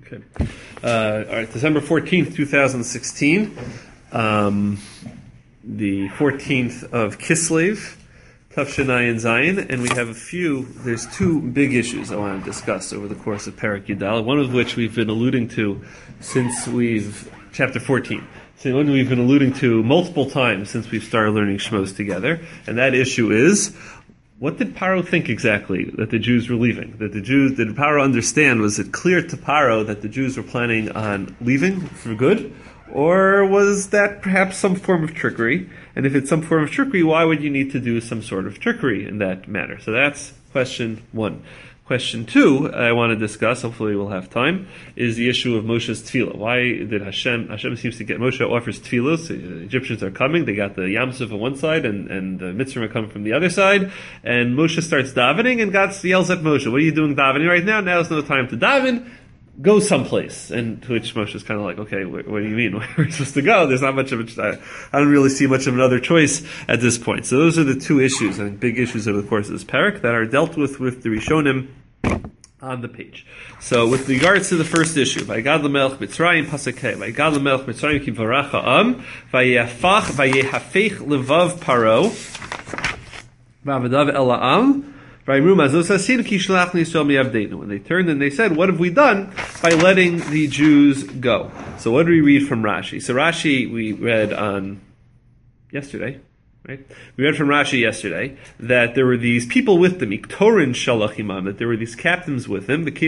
Okay. All right, December 14th, 2016. The 14th of Kislev, Tafshanayin Zayin, and we have there's two big issues I want to discuss over the course of Perek Yudal, one of which we've been alluding to since chapter 14. So one we've been alluding to multiple times since we've started learning Shmos together, and that issue is, what did Paro think exactly that the Jews were leaving? Did Paro understand? Was it clear to Paro that the Jews were planning on leaving for good? Or was that perhaps some form of trickery? And if it's some form of trickery, why would you need to do some sort of trickery in that manner? So that's question one. Question two I want to discuss, hopefully we'll have time, is the issue of Moshe's tefillah. Why did Hashem seems to get, Moshe offers tefillos, the Egyptians are coming, they got the Yam Suf on one side and the Mitzrayim are coming from the other side, and Moshe starts davening and God yells at Moshe, what are you doing davening right now? Now's no time to daven. Go someplace. And to which Moshe is kind of like, okay, what do you mean? Where are we supposed to go? There's not much of I don't really see much of another choice at this point. So those are the two issues, I think big issues over the course of this parak that are dealt with the Rishonim on the page. So with regards to the first issue, Vayigad l'melech Mitzrayim, pasuk Hey, Vayigad l'melech Mitzrayim ki varach ha'am, vayehafech levav Paro, v'avadav el ha'am, when they turned and they said, what have we done by letting the Jews go? So what do we read from Rashi? So Rashi we read on yesterday, right? We read from Rashi yesterday that there were these people with them, Iktorin Shalach Imam, that there were these captains with them, that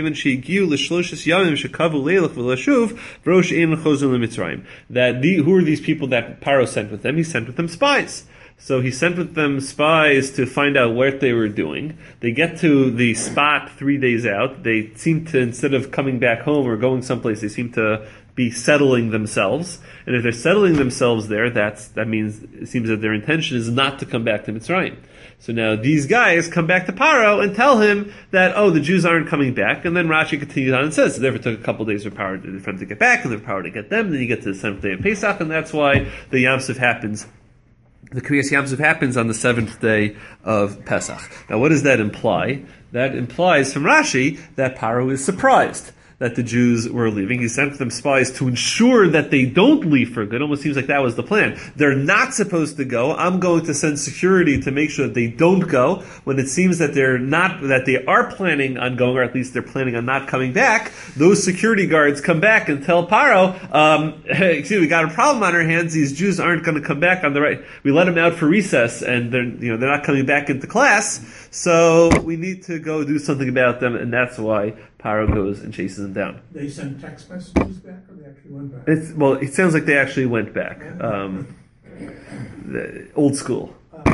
who were these people that Paro sent with them? He sent with them spies. So he sent with them spies to find out what they were doing. They get to the spot 3 days out. They seem to, instead of coming back home or going someplace, they seem to be settling themselves. And if they're settling themselves there, that means it seems that their intention is not to come back to Mitzrayim. So now these guys come back to Paro and tell him that, the Jews aren't coming back. And then Rashi continues on and says, so therefore it took a couple of days for them to get back, and then Paro to get them. Then you get to the 7th day of Pesach, and that's why the Yam Suf happens. The Kriyas Yam Suf happens on the 7th day of Pesach. Now what does that imply? That implies from Rashi that Paro is surprised that the Jews were leaving. He sent them spies to ensure that they don't leave for good. It almost seems like that was the plan. They're not supposed to go. I'm going to send security to make sure that they don't go. When it seems that they are planning on going, or at least they're planning on not coming back, those security guards come back and tell Paro, hey, we got a problem on our hands. These Jews aren't going to come back on the right. We let them out for recess and they're not coming back into class. So we need to go do something about them, and that's why Paro goes and chases them down. They sent text messages back, or they actually went back? It sounds like they actually went back. Old school.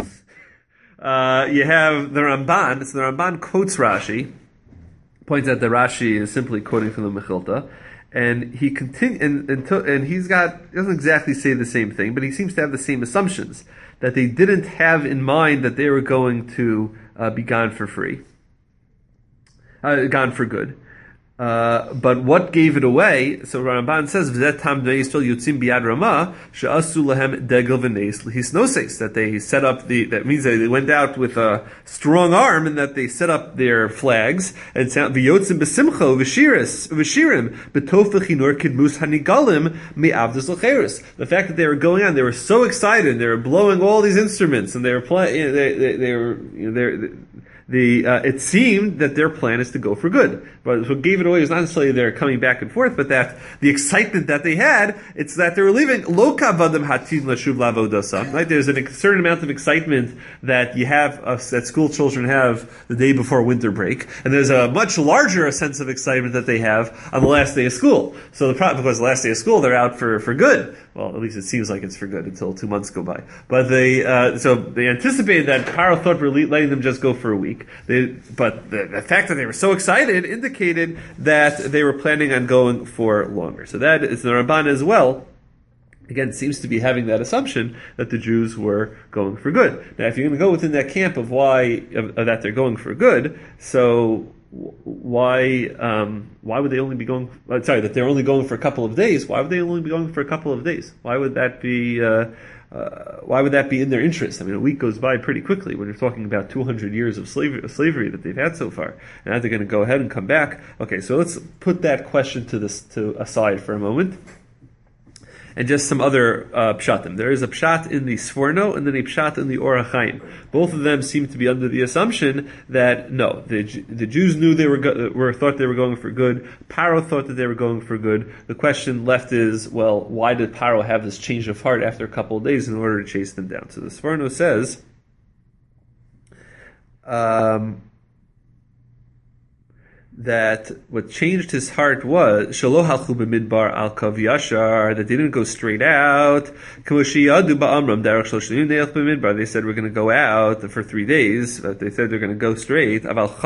You have the Ramban. So the Ramban quotes Rashi, points out that Rashi is simply quoting from the Mechilta, and he he doesn't exactly say the same thing, but he seems to have the same assumptions, that they didn't have in mind that they were going to be gone for free. Gone for good. But what gave it away? So Ramban says that they set up that means that they went out with a strong arm, and that they set up their flags and sound the fact that they were going on, they were so excited, they were blowing all these instruments, and they were playing. It seemed that their plan is to go for good. But what gave it away was not necessarily they're coming back and forth, but that the excitement that they had, it's that they were leaving. Right? There's a certain amount of excitement that you have, that school children have the day before winter break, and there's a much larger sense of excitement that they have on the last day of school. So the problem, because the last day of school, they're out for good. Well, at least it seems like it's for good until 2 months go by. But they anticipated that Paro thought we're letting them just go for a week. But the fact that they were so excited indicated that they were planning on going for longer. So that is the Ramban as well. Again, seems to be having that assumption that the Jews were going for good. Now, if you're going to go within that camp of that they're going for good, so why would they only be going? That they're only going for a couple of days. Why would they only be going for a couple of days? Why would that be? Why would that be in their interest? I mean, a week goes by pretty quickly when you're talking about 200 years of slavery that they've had so far. And now they're going to go ahead and come back. Okay, so let's put that question to aside for a moment. And just some other pshatim. There is a pshat in the Sforno and then a pshat in the Or HaChaim. Both of them seem to be under the assumption that no, the Jews knew they thought they were going for good. Paro thought that they were going for good. The question left is, well, why did Paro have this change of heart after a couple of days in order to chase them down? So the Sforno says, that what changed his heart was Shelo halchu b'midbar al kav yashar, that they didn't go straight out. They said we're going to go out for 3 days, but they said they're going to go straight.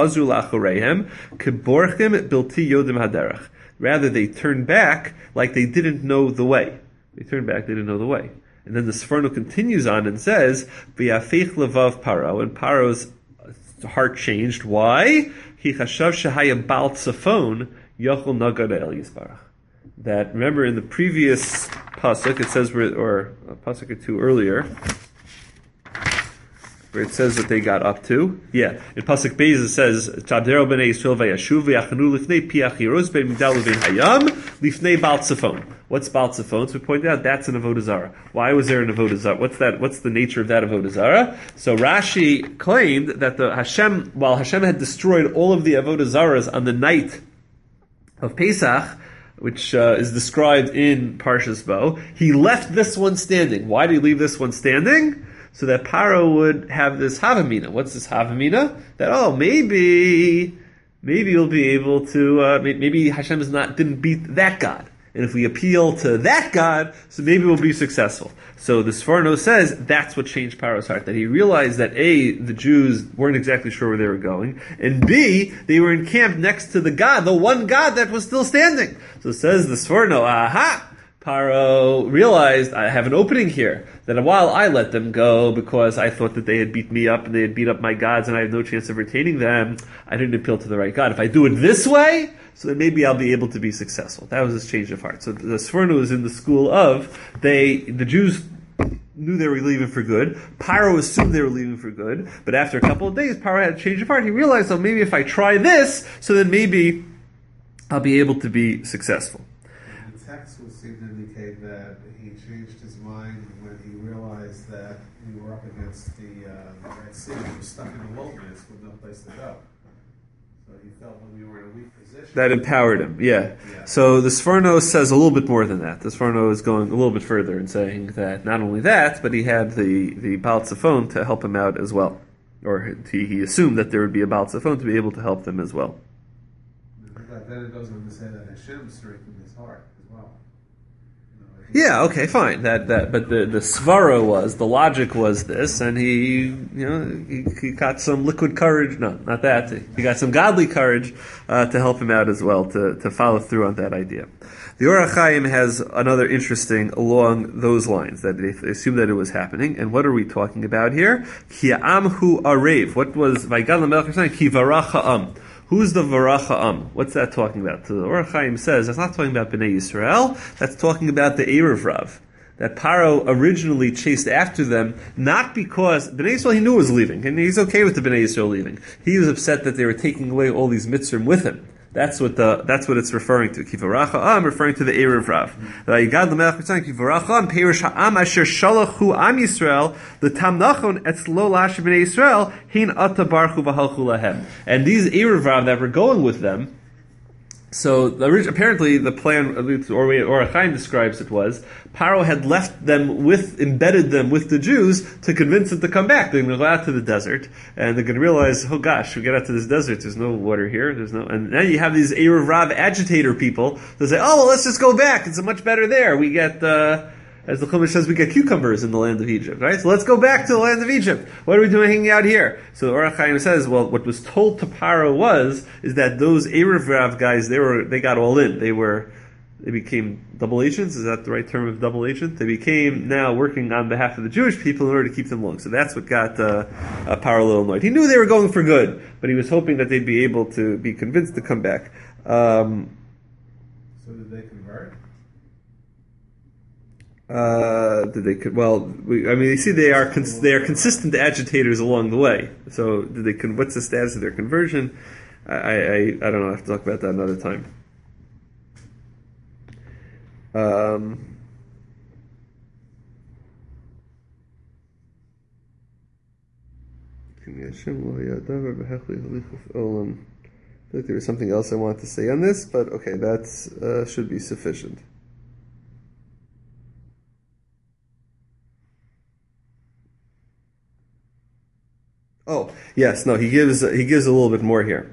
Rather, they turned back like they didn't know the way. And then the Sforno continues on and says, "V'yafeich levav Paro," and Paro's heart changed. Why? He chashav shehaya bal tzafon yochel nagad el yisbarach. That, remember in the previous pasuk it says, or a pasuk or two earlier, where it says that they got up to. Yeah, in pasuk Beis it says, "Tadero b'nei Yisrael vayashuv v'yachanu lifnei piach yiros ben migdal uvein hayam lifnei bal tzafon." What's Baal Tzafon? So we pointed out that's an Avodah Zarah. Why was there an Avodah Zarah? What's that? What's the nature of that Avodah Zarah? So Rashi claimed that while Hashem had destroyed all of the Avodah Zarahs on the night of Pesach, which is described in Parshas Bo, he left this one standing. Why did he leave this one standing? So that Paro would have this Havamina. What's this Havamina? That maybe you'll be able to. Maybe Hashem didn't beat that God. And if we appeal to that God, so maybe we'll be successful. So the Sforno says that's what changed Paro's heart, that he realized that A, the Jews weren't exactly sure where they were going, and B, they were encamped next to the one God that was still standing. So says the Sforno, aha! Paro realized, I have an opening here, that while I let them go because I thought that they had beat me up and they had beat up my gods and I had no chance of retaining them, I didn't appeal to the right God. If I do it this way, so then maybe I'll be able to be successful. That was his change of heart. So the Sforno is in the school of, the Jews knew they were leaving for good. Paro assumed they were leaving for good. But after a couple of days, Paro had a change of heart. He realized, maybe if I try this, so then maybe I'll be able to be successful. The text would seem to indicate that he changed his mind when he realized that we were up against the Red Sea. He was stuck in the wilderness with no place to go. So he felt when we were in a weak position. That empowered him, yeah. So the Sforno says a little bit more than that. The Sforno is going a little bit further and saying that not only that, but he had the Baal Tzafon to help him out as well. Or he assumed that there would be a Baal Tzafon to be able to help them as well. Then it goes on to say that Hashem strengthened his heart as well. Yeah, okay, fine. But the svara was, the logic was this, and he got some liquid courage. No, not that. He got some godly courage to help him out as well, to follow through on that idea. The Or HaChaim has another interesting along those lines, that they assume that it was happening. And what are we talking about here? Ki amhu arev. What was Vaygan LaMelech saying? Ki varach ha'am. Who's the Varach Ha'am? What's that talking about? So the Or HaChaim says that's not talking about Bnei Yisrael. That's talking about the Erev Rav. That Paro originally chased after them, not because Bnei Yisrael he knew was leaving, and he's okay with the Bnei Yisrael leaving. He was upset that they were taking away all these mitzvahs with him. That's what it's referring to. Kivarach Ha'am, referring to the Erev Rav. Yigad l'melech b'tzayim kivarach Ha'am perish Ha'am asher shalachu Am Yisrael l'tamnachon etzlo lash b'nei Yisrael hin ata barchu v'halchu lahem. And these Erev Rav that were going with them. So apparently the plan, or Or HaChaim describes it was, Paro had left them embedded them with the Jews to convince them to come back. They're going to go out to the desert, and they're going to realize, oh gosh, we get out to this desert, there's no water here, and then you have these Erev Rav agitator people that say, oh well, let's just go back, it's much better there. We get, as the Chumash says, we get cucumbers in the land of Egypt, right? So let's go back to the land of Egypt. What are we doing hanging out here? So the Or HaChaim says, well, what was told to Paro is that those Erev Rav guys, they got all in. They became double agents. Is that the right term of double agent? They became now working on behalf of the Jewish people in order to keep them along. So that's what got Paro a little annoyed. He knew they were going for good, but he was hoping that they'd be able to be convinced to come back. So did they convert? Did they? You see, they are consistent agitators along the way. So, did they? What's the status of their conversion? I don't know. I have to talk about that another time. I feel like there was something else I wanted to say on this, but okay, that should be sufficient. Oh, yes, no, he gives a little bit more here.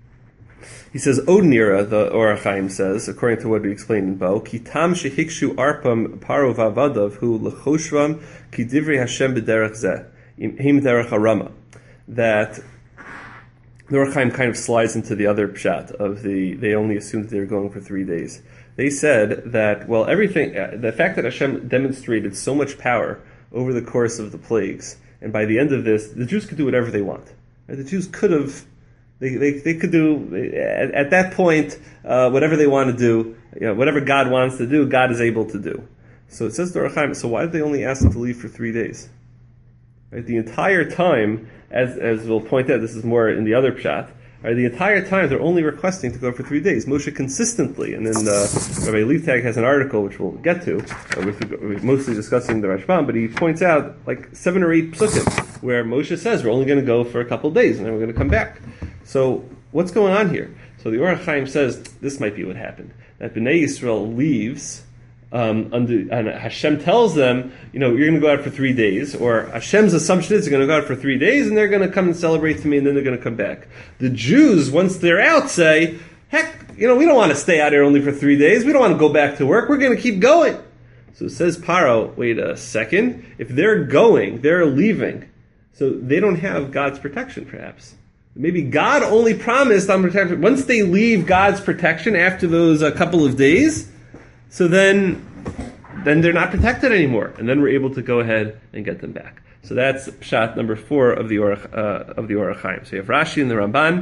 He says, Odnira, the Or HaChaim says, according to what we explained in Bo, Ki tam shehikshu arpam paro vavadav hu lechoshvam ki divrei Hashem b'derech zeh, him derech harama. That the Or HaChaim kind of slides into the other pshat of they only assumed that they were going for 3 days. They said that, the fact that Hashem demonstrated so much power over the course of the plagues, and by the end of this, the Jews could do whatever they want. The Jews could have, they could do, at that point, whatever they want to do, whatever God wants to do, God is able to do. So it says to Or HaChaim, so why did they only ask them to leave for 3 days? Right? The entire time, as we'll point out, this is more in the other pshat, right, the entire time they're only requesting to go for 3 days. Moshe consistently, and then Rabbi Liebtag has an article which we'll get to, mostly discussing the Rashbam, but he points out like 7 or 8 psukim where Moshe says we're only going to go for a couple of days and then we're going to come back. So what's going on here? So the Or HaChaim says this might be what happened. That Bnei Yisrael leaves, and Hashem tells them, you're going to go out for 3 days, or Hashem's assumption is they're going to go out for 3 days and they're going to come and celebrate to me and then they're going to come back. The Jews, once they're out, say, heck, we don't want to stay out here only for 3 days. We don't want to go back to work. We're going to keep going. So it says Paro, wait a second. If they're going, they're leaving. So they don't have God's protection, perhaps. Maybe God only promised on protection. Once they leave God's protection after those couple of days, so then they're not protected anymore, and then we're able to go ahead and get them back. So that's pshat number 4 of the Or HaChaim. So you have Rashi and the Ramban,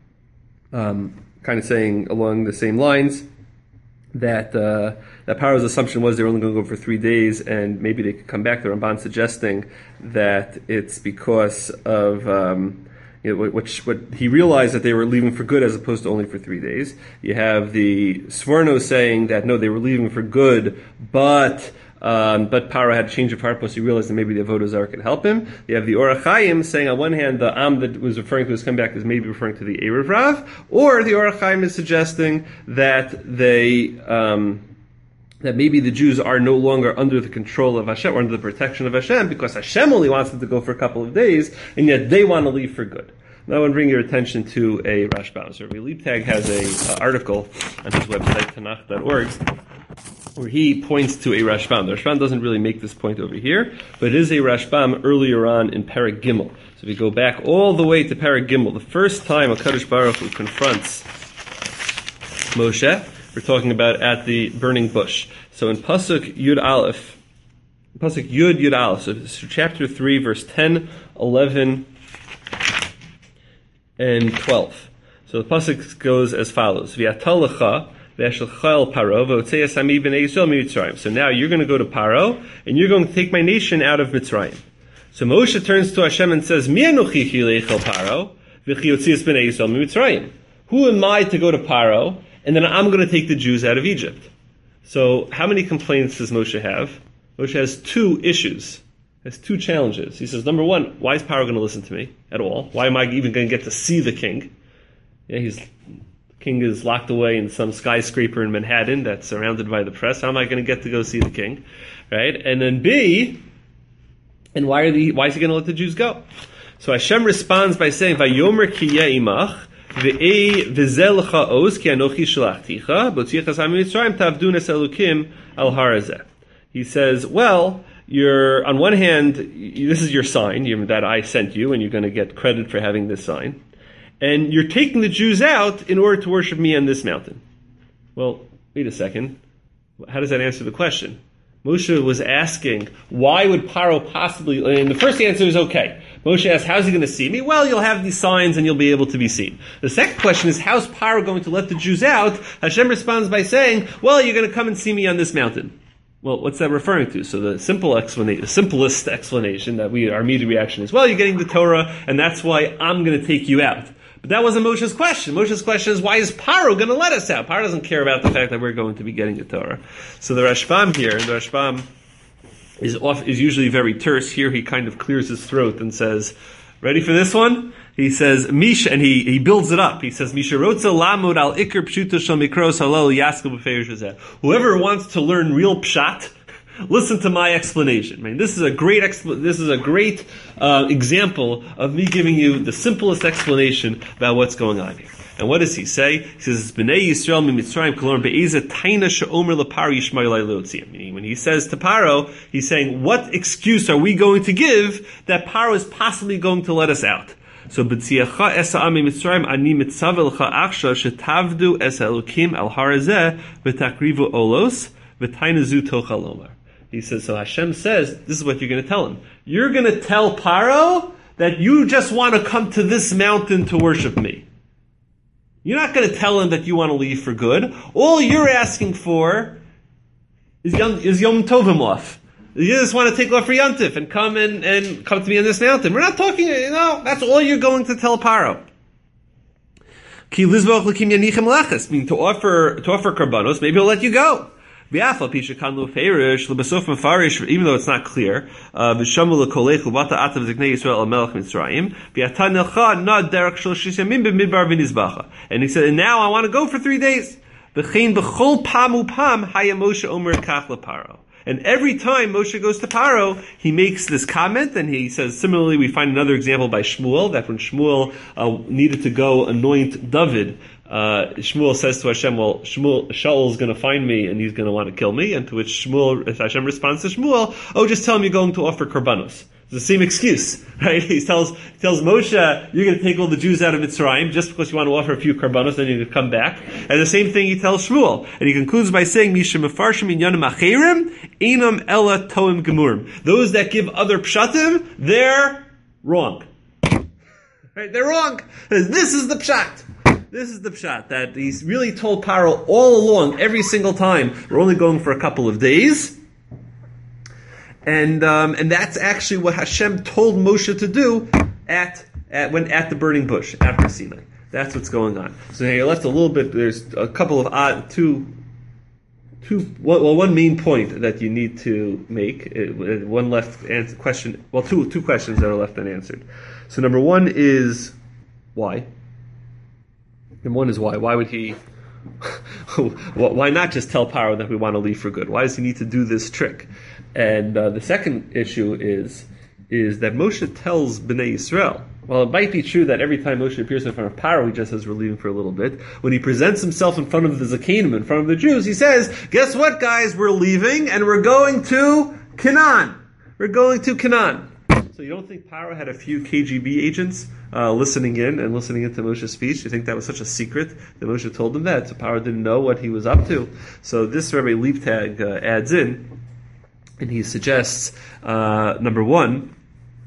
kind of saying along the same lines that Paro's assumption was they were only going to go for 3 days, and maybe they could come back. The Ramban suggesting that it's because of what he realized that they were leaving for good as opposed to only for 3 days. You have the Sforno saying that no, they were leaving for good, but Paro had a change of heart because he realized that maybe the Avodah Zarah could help him. You have the Or HaChaim saying on one hand the Am that was referring to his comeback is maybe referring to the Erev Rav, or the Or HaChaim is suggesting that that maybe the Jews are no longer under the control of Hashem or under the protection of Hashem because Hashem only wants them to go for a couple of days, and yet they want to leave for good. Now I want to bring your attention to a Rashbam. So Rabbi Liebtag has an article on his website, Tanakh.org, where he points to a Rashbam. The Rashbam doesn't really make this point over here, but it is a Rashbam earlier on in Perek Gimel. So if you go back all the way to Perek Gimel, the first time HaKadosh Baruch Hu confronts Moshe, we're talking about at the burning bush. So in Pasuk Yud Yud Aleph, so chapter 3, verse 10, 11, and 12. So the pasuk goes as follows: V'yatalecha v'yashelcha Paro v'otzei ami b'nei Yisrael mitzrayim. So now you're going to go to Paro and you're going to take my nation out of Mitzrayim. So Moshe turns to Hashem and says, Mi anochi chilechel Paro v'chiotzias b'nei Yisrael mitzrayim. Who am I to go to Paro and then I'm going to take the Jews out of Egypt? So how many complaints does Moshe have? Moshe has 2 issues. Has 2 challenges. He says, number 1, why is Paro going to listen to me at all? Why am I even going to get to see the king? The king is locked away in some skyscraper in Manhattan that's surrounded by the press. How am I going to get to go see the king? Right? And then B, and why is he going to let the Jews go? So Hashem responds by saying, Vayomer ki imach v'zeh lecha oz ki anochi shalachticha b'tzichas ha'mitzrayim tavdunas elukim al harazeh. He says, well, you're, on one hand, this is your sign that I sent you, and you're going to get credit for having this sign. And you're taking the Jews out in order to worship me on this mountain. Well, wait a second. How does that answer the question? Moshe was asking, why would Paro possibly, and the first answer is okay. Moshe asked, how's he going to see me? Well, you'll have these signs and you'll be able to be seen. The second question is, how's Paro going to let the Jews out? Hashem responds by saying, well, you're going to come and see me on this mountain. Well, what's that referring to? So the simplest explanation that our immediate reaction is, well, you're getting the Torah, and that's why I'm going to take you out. But that wasn't Moshe's question. Moshe's question is, why is Paro going to let us out? Paro doesn't care about the fact that we're going to be getting the Torah. So the Rashbam here, is usually very terse. Here he kind of clears his throat and says, ready for this one? He says, Misha, and he builds it up. He says, Misha rotza lamud al ikr pshuto shel mikros halal yaskel b'feirush hazeh. Whoever wants to learn real pshat, listen to my explanation. I mean, this is a great example of me giving you the simplest explanation about what's going on here. And what does he say? He says, "Bnei Yisrael miMitzrayim kolor be'eza taina she'omer leparo yishmai lai leotziim." Meaning, when he says to Paro, he's saying, "What excuse are we going to give that Paro is possibly going to let us out?" So, "B'tziacha es ha'am miMitzrayim ani mitzavel cha achsha shetavdu es Elokim al harazeh v'takrivu olos v'taina zu tochalomar." He says, so Hashem says, this is what you're going to tell him. You're going to tell Paro that you just want to come to this mountain to worship me. You're not going to tell him that you want to leave for good. All you're asking for is Yom Tovim off. You just want to take off for Yontif and come to me on this mountain. We're not talking, that's all you're going to tell Paro. Ki lizboch l'kim yanichem leches, meaning to offer karbanos, maybe he'll let you go. Even though it's not clear, and he said, and now I want to go for 3 days. And every time Moshe goes to Paro, he makes this comment, and he says, similarly, we find another example by Shmuel, that when Shmuel needed to go anoint David, Shmuel says to Hashem, well, Shaul's going to find me and he's going to want to kill me. And to which Hashem responds to Shmuel, oh, just tell him you're going to offer karbanos. It's the same excuse, right? He tells Moshe, you're going to take all the Jews out of Mitzrayim just because you want to offer a few karbanos, then you're going to come back. And the same thing he tells Shmuel. And he concludes by saying, Misha mefarshim inyanim acherim, einam ela toim gemurim. Those that give other pshatim, they're wrong. Right? They're wrong. This is the pshat. This is the pshat, that he's really told Paro all along, every single time, we're only going for a couple of days. And that's actually what Hashem told Moshe to do at the burning bush, after Sinai. That's what's going on. So now you're left a little bit, there's a couple of one main point that you need to make, one left question, two questions that are left unanswered. So number one is, why? And one is why. Why would he? Why not just tell Paro that we want to leave for good? Why does he need to do this trick? And the second issue is that Moshe tells Bnei Yisrael. Well, it might be true that every time Moshe appears in front of Paro, he just says we're leaving for a little bit. When he presents himself in front of the Zakenim, in front of the Jews, he says, "Guess what, guys? We're leaving and we're going to Canaan. We're going to Canaan." So you don't think Paro had a few KGB agents listening into Moshe's speech? You think that was such a secret that Moshe told them that? So Paro didn't know what he was up to. So this Rabbi Liebtag adds in, and he suggests, number one,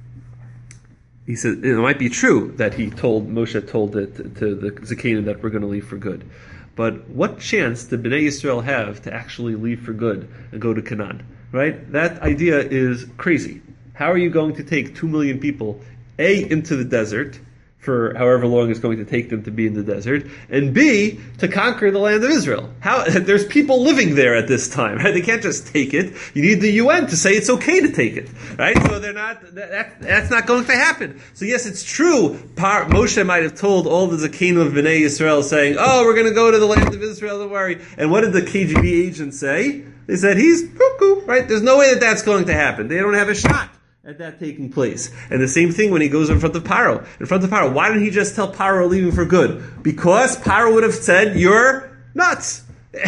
he says it might be true that Moshe told it to the Zakenim that we're going to leave for good. But what chance did Bnei Yisrael have to actually leave for good and go to Canaan? Right? That idea is crazy. How are you going to take 2 million people, A, into the desert, for however long it's going to take them to be in the desert, and B, to conquer the land of Israel? There's people living there at this time, right? They can't just take it. You need the UN to say it's okay to take it, right? So that's not going to happen. So yes, it's true, Moshe might have told all the Zakenim of Bnei Yisrael saying, oh, we're going to go to the land of Israel, don't worry. And what did the KGB agents say? They said, he's cuckoo, right? There's no way that that's going to happen. They don't have a shot at that taking place. And the same thing when he goes in front of Paro. Why didn't he just tell Paro leaving for good? Because Paro would have said, you're nuts.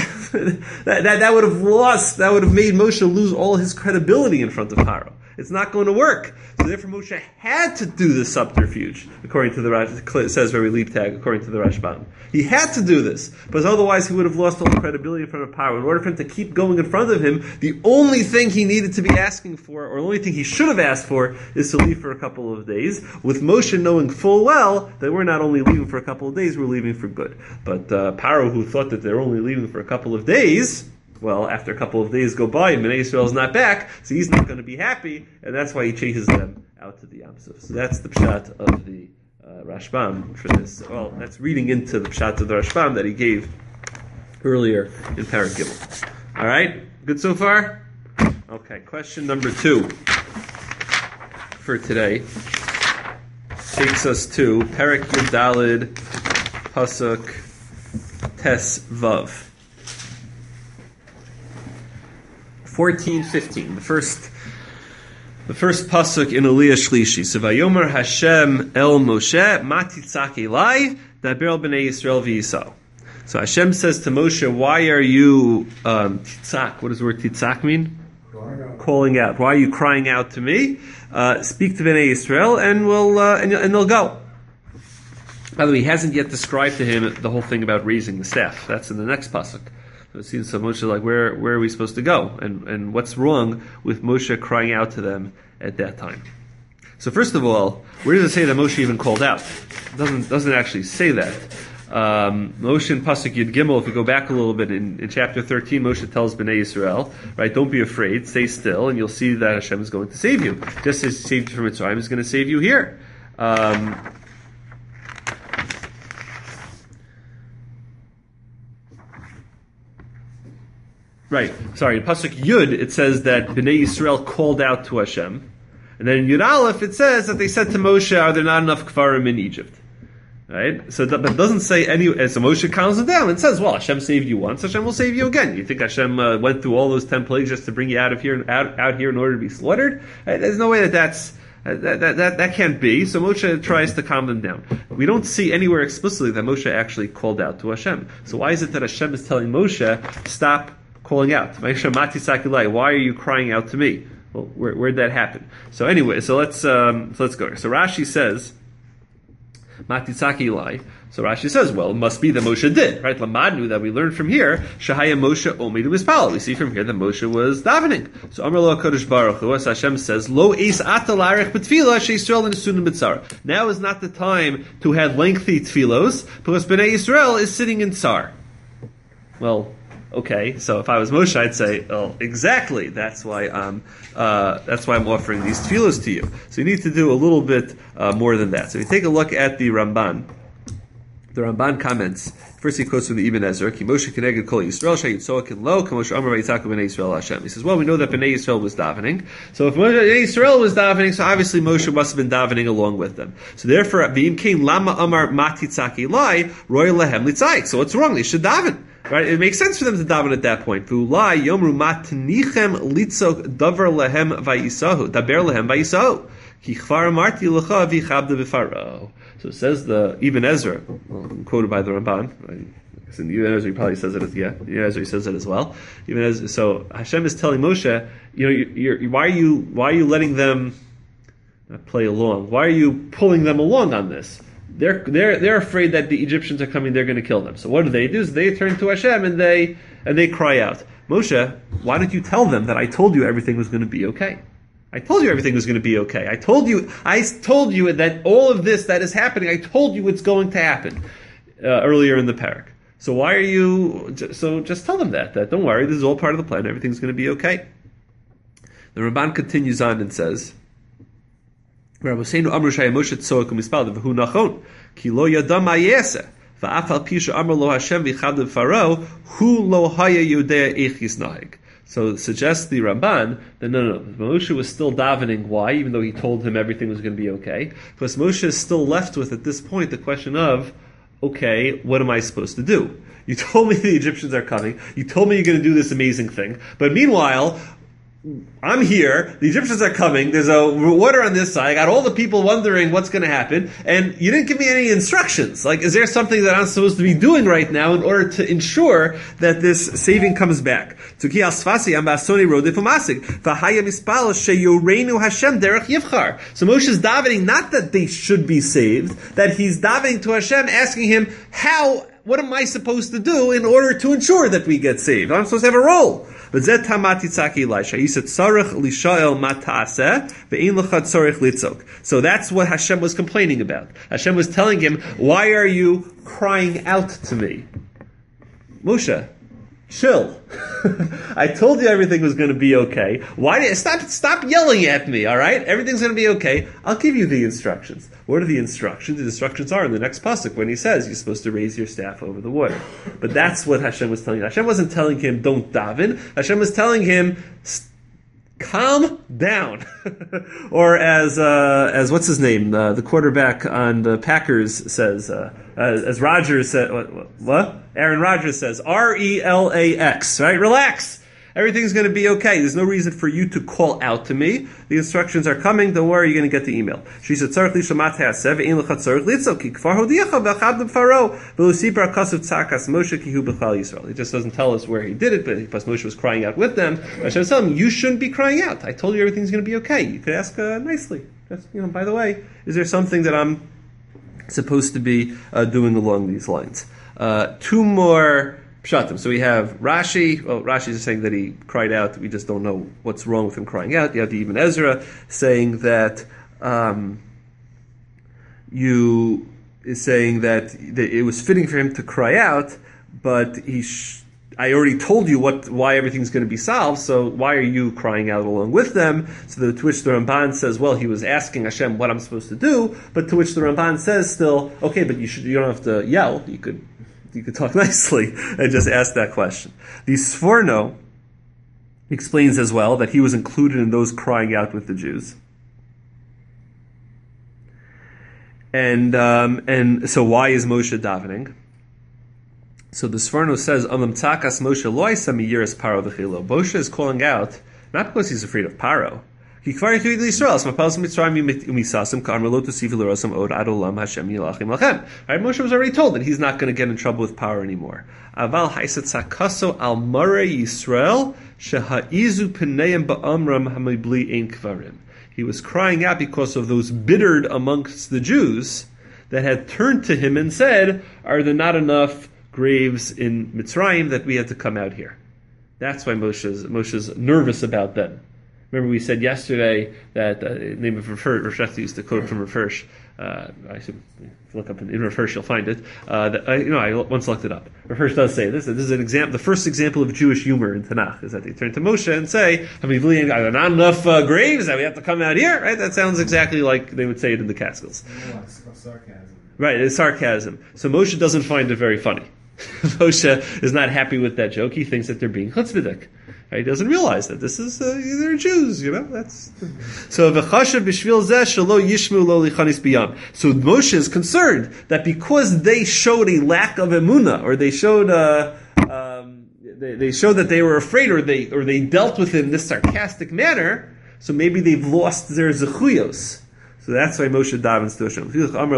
that would have made Moshe lose all his credibility in front of Paro. It's not going to work. So therefore Moshe had to do this subterfuge, according to it says Rabbi Liebtag, according to the Rashbam. He had to do this, because otherwise he would have lost all the credibility in front of Paro. In order for him to keep going in front of him, the only thing he needed to be asking for, or the only thing he should have asked for, is to leave for a couple of days, with Moshe knowing full well that we're not only leaving for a couple of days, we're leaving for good. But Paro, who thought that they're only leaving for a couple of days, Well, after a couple of days go by and Bnei Yisrael is not back, so he's not going to be happy, and that's why he chases them out to the Yam Suf. So that's the pshat of the Rashbam for this. Well, that's reading into the pshat of the Rashbam that he gave earlier in Parak Gimel. All right, good so far? Okay, question number 2 for today takes us to Parak Yud Daled Pasuk Tes Vav. 14:15. The first pasuk in Aliyah Shlishi. So Vayomer Hashem El Moshe Matitzak Elai Daber Bnei Yisrael v'Yisrael. So Hashem says to Moshe, "Why are you titzak? What does the word titzak mean? Calling out. Why are you crying out to me? Speak to Bnei Yisrael, and we'll and they'll go." By the way, he hasn't yet described to him the whole thing about raising the staff. That's in the next pasuk. So it seems so Moshe like, where are we supposed to go? And what's wrong with Moshe crying out to them at that time? So first of all, where does it say that Moshe even called out? It doesn't actually say that. Moshe in Pasuk Yud Gimel, if we go back a little bit, in chapter 13, Moshe tells Bnei Yisrael, right, don't be afraid, stay still, and you'll see that Hashem is going to save you. Just as he saved you from Mitzrayim, he's going to save you here. Right, sorry, in Pasuk Yud, it says that Bnei Yisrael called out to Hashem. And then in Yud Aleph, it says that they said to Moshe, are there not enough Kfarim in Egypt? Right? So that doesn't say so Moshe calms them down and says, well, Hashem saved you once, Hashem will save you again. You think Hashem went through all those 10 plagues just to bring you out of here, out here in order to be slaughtered? Right? There's no way that can't be. So Moshe tries to calm them down. We don't see anywhere explicitly that Moshe actually called out to Hashem. So why is it that Hashem is telling Moshe, stop calling out? Why are you crying out to me? Well, where'd that happen? So anyway, so let's go. So Rashi says, Matitzaki Lai. So Rashi says, well, it must be that Moshe did, right? Lamadnu, that we learned from here, Shahaya Moshe Omi to Mispal. We see from here that Moshe was davening. So Amar Lo HaKadosh Baruch Hu, as Hashem says, Lo Eis Ata Larech B'Tfilah She'Yisrael Nesunim B'Tzar. Now is not the time to have lengthy tfilos, because Bnei Yisrael is sitting in Tsar. Well, okay, so if I was Moshe, I'd say, oh, exactly. That's why I'm offering these tefillos to you. So you need to do a little bit more than that. So if you take a look at the Ramban comments. First, he quotes from the Ibn Ezra, "Ki Moshe keneged kol Yisrael sheyitzokin lo, k'Moshe Amar vayitzaku b'nei Yisrael Hashem." He says, well, we know that Bnei Yisrael was davening. So if Bnei Yisrael was davening, so obviously Moshe must have been davening along with them. So therefore, v'im kein lama Amar matitzaki lai roy lehem litzayik. So what's wrong? They should daven. Right? It makes sense for them to daven at that point. V'ulai yomru matnichem litzok davar lehem vayisahu, daber lehem vayisahu. Ki chvar amarti lecha v'chabda b'faro. So it says the Ibn Ezra, quoted by the Ramban. I guess in Ibn Ezra he probably says it as Ibn Ezra says it as well. Ibn Ezra, so Hashem is telling Moshe, why are you letting them play along? Why are you pulling them along on this? They're afraid that the Egyptians are coming. They're going to kill them. So what do? Is they turn to Hashem and they cry out, Moshe, why did you tell them that I told you everything was going to be okay? I told you everything was going to be okay. I told you that all of this that is happening, I told you it's going to happen earlier in the parak. So why are you? So just tell them that don't worry, this is all part of the plan. Everything's going to be okay. The Ramban continues on and says, Rabbi Seinu Amru Shaya Moshe Tzoak U'Mispal V'Hu Nachon Ki Lo Yada Ma Yeseh V'Af Al Pi She'Amar Lo Hashem V'Chad L'Faro Hu Lo Haya Yodea Eich Yisnahig. So it suggests the Ramban that no, Moshe was still davening. Why? Even though he told him everything was going to be okay. Because Moshe is still left with, at this point, the question of, okay, what am I supposed to do? You told me the Egyptians are coming. You told me you're going to do this amazing thing. But meanwhile, I'm here, the Egyptians are coming, there's a water on this side, I got all the people wondering what's going to happen, and you didn't give me any instructions. Like, is there something that I'm supposed to be doing right now in order to ensure that this saving comes back? So Moshe is davening, not that they should be saved, that he's davening to Hashem, asking him, what am I supposed to do in order to ensure that we get saved? I'm supposed to have a role. So that's what Hashem was complaining about. Hashem was telling him, why are you crying out to me? Moshe, chill. I told you everything was going to be okay. Why did stop yelling at me? All right, everything's going to be okay. I'll give you the instructions. What are the instructions? The instructions are in the next pasuk when he says you're supposed to raise your staff over the water. But that's what Hashem was telling him. Hashem wasn't telling him don't daven. Hashem was telling him calm down. Or as what's his name, the quarterback on the Packers says, as Rodgers said, what? Aaron Rodgers says, RELAX, right? Relax. Everything's going to be okay. There's no reason for you to call out to me. The instructions are coming. Don't worry, you're going to get the email. She said, it just doesn't tell us where he did it, but because Moshe was crying out with them, Hashem was telling him, you shouldn't be crying out. I told you everything's going to be okay. You could ask nicely. Just, by the way, is there something that I'm supposed to be doing along these lines? Two more pshatim. So we have Rashi. Well, Rashi is saying that he cried out. We just don't know what's wrong with him crying out. You have the Ibn Ezra saying that it was fitting for him to cry out, but I already told you why everything's going to be solved, so why are you crying out along with them? So to which the Ramban says, well, he was asking Hashem what I'm supposed to do, but to which the Ramban says still, okay, but you don't have to yell. You could talk nicely and just ask that question. The Sforno explains as well that he was included in those crying out with the Jews. And so why is Moshe davening? So the Sforno says, Moshe is calling out, not because he's afraid of Paro. Right? Moshe was already told that he's not going to get in trouble with Paro anymore. He was crying out because of those bittered amongst the Jews that had turned to him and said, are there not enough graves in Mitzrayim that we had to come out here? That's why Moshe's nervous about them. Remember we said yesterday that the name of Rav Hirsch used to quote from Rav Hirsch. I should look up in Rav Hirsch, you'll find it. I once looked it up. Rav Hirsch does say this. This is an example. The first example of Jewish humor in Tanakh is that they turn to Moshe and say, are there not enough graves that we have to come out here? Right? That sounds exactly like they would say it in the Catskills. Sarcasm. Right, it's sarcasm. So Moshe doesn't find it very funny. Moshe is not happy with that joke. He thinks that they're being chutzpahdik. He doesn't realize that this is they're Jews. That's so. V'chashav b'shvil zeh shelo yishmu lo lichanis biyam. So Moshe is concerned that because they showed a lack of emunah, or they showed they showed that they were afraid, or they dealt with it in this sarcastic manner. So maybe they've lost their zechuyos. So that's why Moshe davens to Hashem.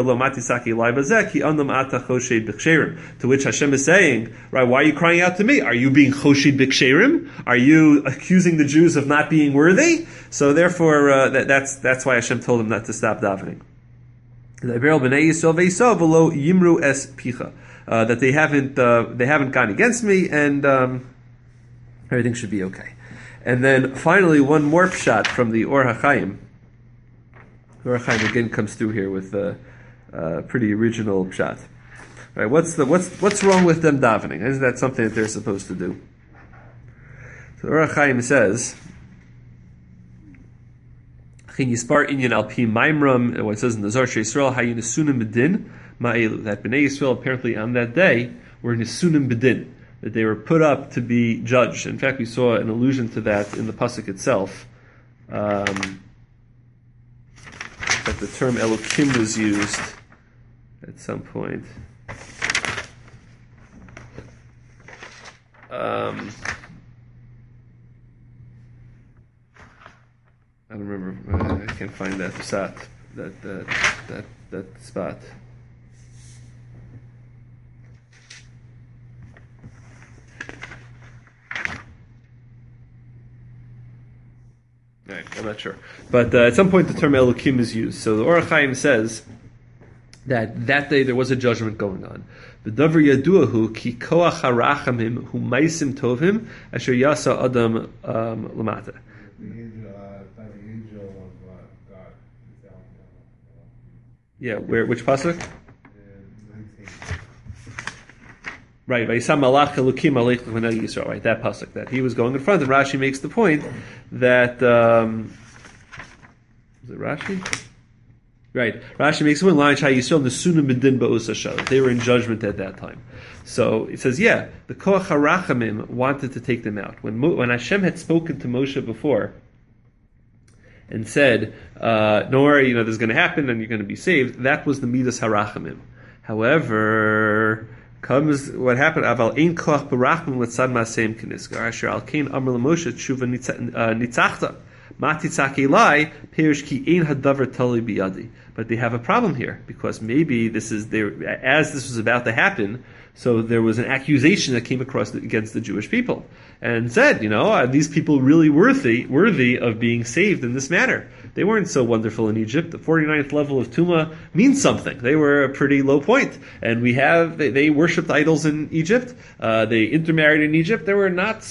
To which Hashem is saying, right, why are you crying out to me? Are you being choshid b'ksherim? Are you accusing the Jews of not being worthy? So therefore, that's why Hashem told him not to stop davening. That they haven't gone against me, and everything should be okay. And then finally, one more pshat from the Or HaChaim. Or HaChaim again comes through here with a pretty original pshat. Right? What's wrong with them davening? Isn't that something that they're supposed to do? So Or HaChaim says, that Bnei Yisrael apparently on that day were nisunim bedin, that they were put up to be judged. In fact, we saw an allusion to that in the pasuk itself. That the term Elokim was used at some point. I don't remember. I can't find that spot. That spot. Right, I'm not sure. But at some point the term Elokim is used. So the Or HaChaim says that day there was a judgment going on. The Davar Yaduahu ki koach harachamim hu maisim tovim asher yasa adam lamata. The angel of God. Yeah, which pasuk? 19. Right, Vayisam Malach Elokim Aleich L'Bnei Yisrael. Right, that pasuk that he was going in front, and Rashi makes the point that is it Rashi? Right, Rashi makes one line Shai Yisrael Nesunim B'Din Ba'us Hashem. They were in judgment at that time. So it says, yeah, the Koach HaRachamim wanted to take them out. When Hashem had spoken to Moshe before and said, "Don't worry, this is going to happen, and you're going to be saved," that was the Midas HaRachamim. However, comes what happened. Aval ein koach barachim letzad maaseim k'nisgar. Asher al kein amar leMoshe tshuva nitzachta. Ma titzak elai perish ki ein hadavar tali biyadi. But they have a problem here because maybe as this was about to happen. So there was an accusation that came across against the Jewish people and said, are these people really worthy of being saved in this manner? They weren't so wonderful in Egypt. The 49th level of Tumah means something. They were a pretty low point. And they worshipped idols in Egypt. They intermarried in Egypt. Things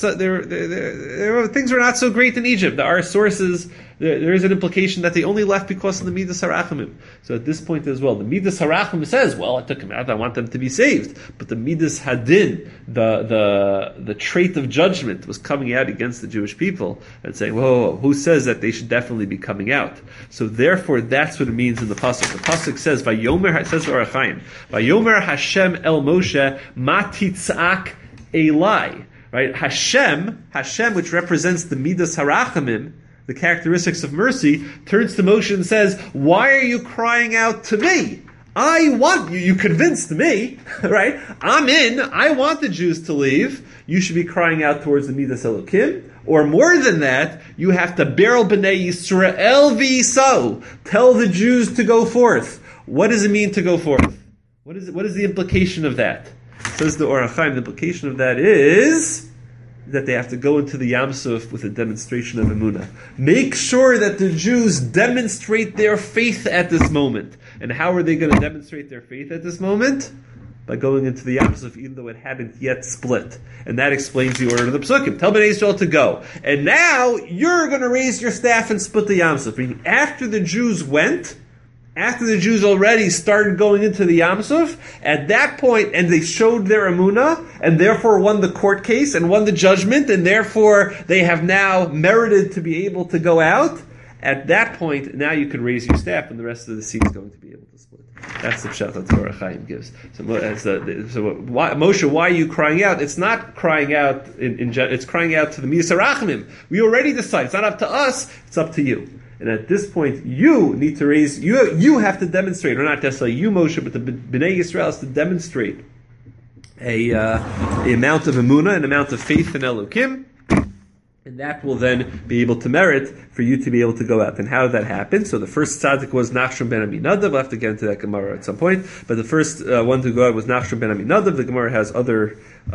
were not so great in Egypt. There are sources. There is an implication that they only left because of the Midas HaRachamim. So at this point as well, the Midas HaRachamim says, well, I took them out, I want them to be saved. But the Midas Hadin, the trait of judgment, was coming out against the Jewish people and saying, whoa, who says that they should definitely be coming out? So therefore, that's what it means in the pasuk. The pasuk says, "Vayomer," it says Or HaChaim, "Vayomer Hashem el Moshe ma titzak elai." Right? Hashem, which represents the Midas HaRachamim, the characteristics of mercy, turns to Moshe and says, "Why are you crying out to me? I want you. You convinced me, right? I'm in. I want the Jews to leave. You should be crying out towards the Midas Elokim. Or more than that, you have to beral b'nei Yisrael v'yiso. Tell the Jews to go forth." What does it mean to go forth? What is the implication of that? Says the Or HaChaim, the implication of that is that they have to go into the Yam Suf with a demonstration of Emunah. Make sure that the Jews demonstrate their faith at this moment. And how are they going to demonstrate their faith at this moment? By going into the Yam Suf, even though it hadn't yet split. And that explains the order of the Psukim. Tell Bnei Yisrael to go. And now you're going to raise your staff and split the Yam Suf. After the Jews went, after the Jews already started going into the Yam Suf, at that point, and they showed their emunah, and therefore won the court case, and won the judgment, and therefore they have now merited to be able to go out, at that point, now you can raise your staff, and the rest of the sea is going to be able to split. That's the pshat that Or HaChaim gives. Moshe, why are you crying out? It's not crying out, it's crying out to the Midas HaRachamim. We already decide. It's not up to us, it's up to you. And at this point, you need to raise, you have to demonstrate, or not necessarily you, Moshe, but the Bnei Yisrael has to demonstrate a amount of emunah, an amount of faith in Elokim, and that will then be able to merit for you to be able to go out. And how did that happen? So the first tzaddik was Nachshon ben Aminadav. We'll have to get into that Gemara at some point. But the first one to go out was Nachshon ben Aminadav. The Gemara has other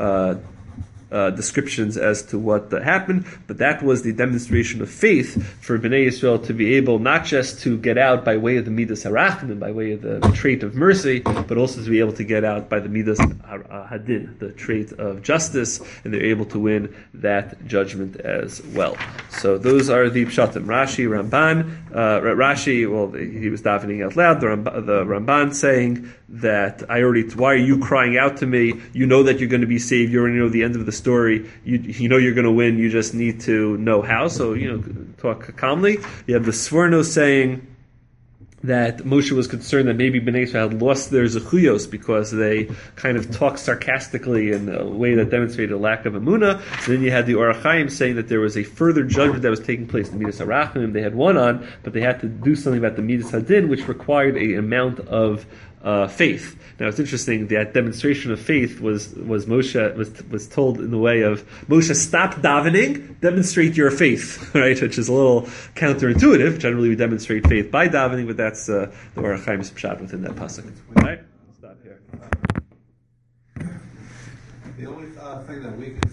descriptions as to what happened, but that was the demonstration of faith for Bnei Yisrael to be able not just to get out by way of the Midas HaRachamim, by way of the trait of mercy, but also to be able to get out by the Midas Hadin, the trait of justice, and they're able to win that judgment as well. So those are the Pshatim. Rashi, Ramban. Rashi, well, he was davening out loud. The Ramban saying that why are you crying out to me? You know that you're going to be saved. You already know the end of the story. You know you're going to win. You just need to know how. So, talk calmly. You have the Sforno saying that Moshe was concerned that maybe Bnei Yisrael had lost their zechuyos because they kind of talked sarcastically in a way that demonstrated a lack of emunah. And then you had the Or HaChaim saying that there was a further judgment that was taking place. The Midas HaRachamim they had won on, but they had to do something about the Midas Hadin, which required an amount of faith. Now it's interesting that demonstration of faith was Moshe was told in the way of Moshe, stop davening, demonstrate your faith, right? Which is a little counterintuitive. Generally, we demonstrate faith by davening, but that's the Or HaChaim's pshat within that pasuk. Right? I'll stop here. The only thing that we can